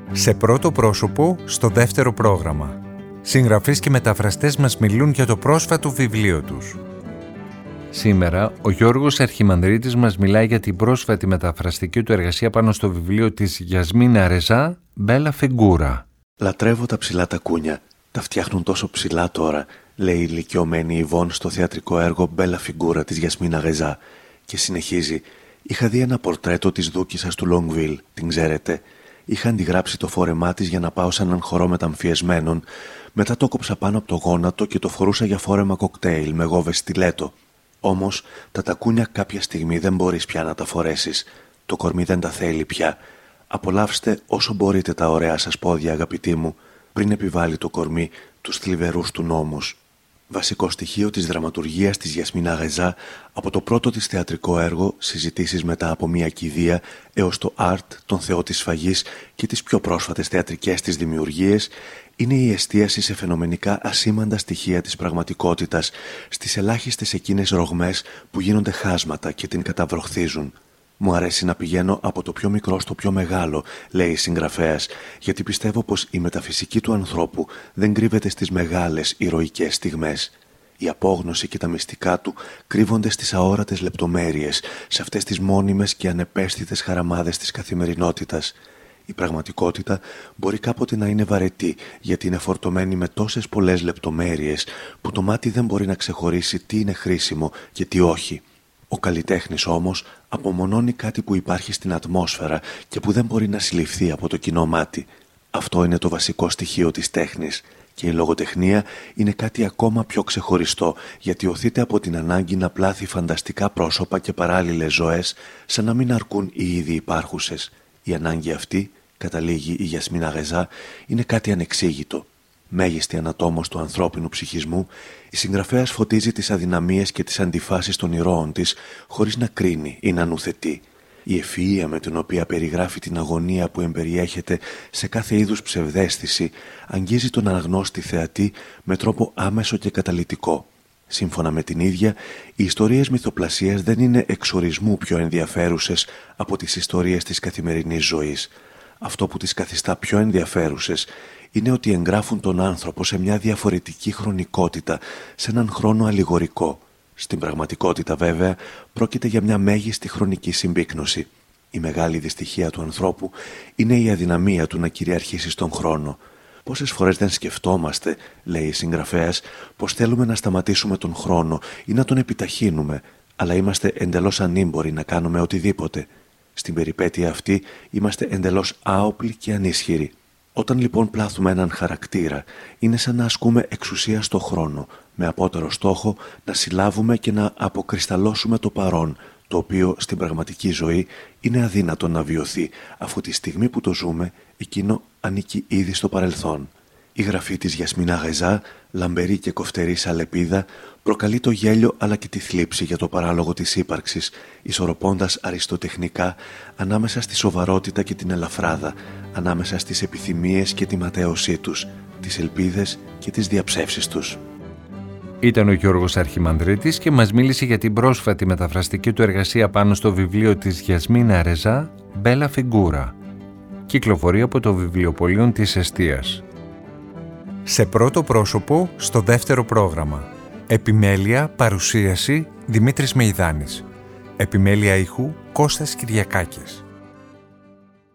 Σε πρώτο πρόσωπο, στο δεύτερο πρόγραμμα. Συγγραφείς και μεταφραστές μας μιλούν για το πρόσφατο βιβλίο τους. Σήμερα, ο Γιώργος Αρχιμανδρίτης μας μιλάει για την πρόσφατη μεταφραστική του εργασία πάνω στο βιβλίο της Γιασμίνα Ρεζά, «Μπέλα Φιγκούρα». «Λατρεύω τα ψηλά τακούνια. Τα φτιάχνουν τόσο ψηλά τώρα», λέει η ηλικιωμένη Ιβών στο θεατρικό έργο «Μπέλα Φιγκούρα» της Γιασμίνα Ρεζά. Και συνεχίζει: «Είχα δει ένα πορτρέτο της δούκισσας του Λόγκβιλ, την ξέρετε. Είχα αντιγράψει το φόρεμά της για να πάω σε έναν χορό μεταμφιεσμένων. Μετά το κόψα πάνω από το γόνατο και το φορούσα για φόρεμα κοκτέιλ με γόβες στιλέτο. Όμως τα τακούνια κάποια στιγμή δεν μπορείς πια να τα φορέσεις. Το κορμί δεν τα θέλει πια. Απολαύστε όσο μπορείτε τα ωραία σας πόδια, αγαπητοί μου, πριν επιβάλλει το κορμί τους θλιβερούς του νόμους». Βασικό στοιχείο της δραματουργίας της Γιασμίνα Ρεζά, από το πρώτο της θεατρικό έργο, συζητήσεις μετά από μια κηδεία, έως το Art, τον Θεό της Σφαγής και τις πιο πρόσφατες θεατρικές της δημιουργίες, είναι η εστίαση σε φαινομενικά ασήμαντα στοιχεία της πραγματικότητας, στις ελάχιστες εκείνες ρογμές που γίνονται χάσματα και την καταβροχθίζουν. «Μου αρέσει να πηγαίνω από το πιο μικρό στο πιο μεγάλο», λέει η συγγραφέας, γιατί πιστεύω πως η μεταφυσική του ανθρώπου δεν κρύβεται στις μεγάλες ηρωικές στιγμές. Η απόγνωση και τα μυστικά του κρύβονται στις αόρατες λεπτομέρειες, σε αυτές τις μόνιμες και ανεπαίσθητες χαραμάδες της καθημερινότητας. Η πραγματικότητα μπορεί κάποτε να είναι βαρετή, γιατί είναι φορτωμένη με τόσες πολλές λεπτομέρειες που το μάτι δεν μπορεί να ξεχωρίσει τι είναι χρήσιμο και τι όχι. Ο καλλιτέχνης όμως απομονώνει κάτι που υπάρχει στην ατμόσφαιρα και που δεν μπορεί να συλληφθεί από το κοινό μάτι. Αυτό είναι το βασικό στοιχείο της τέχνης. Και η λογοτεχνία είναι κάτι ακόμα πιο ξεχωριστό, γιατί οθείται από την ανάγκη να πλάθει φανταστικά πρόσωπα και παράλληλες ζωές, σαν να μην αρκούν οι ήδη υπάρχουσες. Η ανάγκη αυτή, καταλήγει η Γιασμίνα Ρεζά, είναι κάτι ανεξήγητο. Μέγιστη ανατόμως του ανθρώπινου ψυχισμού, η συγγραφέας φωτίζει τις αδυναμίες και τις αντιφάσεις των ηρώων της, χωρίς να κρίνει ή να νουθετεί. Η ευφυΐα με την οποία περιγράφει την αγωνία που εμπεριέχεται σε κάθε είδους ψευδαίσθηση, αγγίζει τον αναγνώστη θεατή με τρόπο άμεσο και καταλυτικό. Σύμφωνα με την ίδια, οι ιστορίες μυθοπλασίας δεν είναι εξορισμού πιο ενδιαφέρουσες από τις ιστορίες της καθημερινής ζωής. Αυτό που τις καθιστά πιο ενδιαφέρουσες είναι ότι εγγράφουν τον άνθρωπο σε μια διαφορετική χρονικότητα, σε έναν χρόνο αλληγορικό. Στην πραγματικότητα, βέβαια, πρόκειται για μια μέγιστη χρονική συμπίκνωση. Η μεγάλη δυστυχία του ανθρώπου είναι η αδυναμία του να κυριαρχήσει στον χρόνο. Πόσες φορές δεν σκεφτόμαστε, λέει η συγγραφέας, πως θέλουμε να σταματήσουμε τον χρόνο ή να τον επιταχύνουμε, αλλά είμαστε εντελώς ανήμποροι να κάνουμε οτιδήποτε. Στην περιπέτεια αυτή είμαστε εντελώς άοπλοι και ανίσχυροι. Όταν λοιπόν πλάθουμε έναν χαρακτήρα, είναι σαν να ασκούμε εξουσία στο χρόνο, με απότερο στόχο να συλλάβουμε και να αποκρισταλώσουμε το παρόν, το οποίο στην πραγματική ζωή είναι αδύνατο να βιωθεί, αφού τη στιγμή που το ζούμε, εκείνο ανήκει ήδη στο παρελθόν. Η γραφή της Γιασμίνα Ρεζά, λαμπερή και κοφτερή σαν λεπίδα, προκαλεί το γέλιο αλλά και τη θλίψη για το παράλογο της ύπαρξης, ισορροπώντας αριστοτεχνικά ανάμεσα στη σοβαρότητα και την ελαφράδα, ανάμεσα στις επιθυμίες και τη ματέωσή τους, τις ελπίδες και τις διαψεύσεις τους. Ήταν ο Γιώργος Αρχιμανδρίτης και μας μίλησε για την πρόσφατη μεταφραστική του εργασία πάνω στο βιβλίο της Γιασμίνα Ρεζά, «Μπέλα Φιγκούρα». Κυκλοφορεί από το βιβλιοπωλείο της Εστίας. Σε πρώτο πρόσωπο, στο δεύτερο πρόγραμμα. Επιμέλεια, παρουσίαση, Δημήτρης Μεϊδάνης. Επιμέλεια ήχου, Κώστας Κυριακάκης.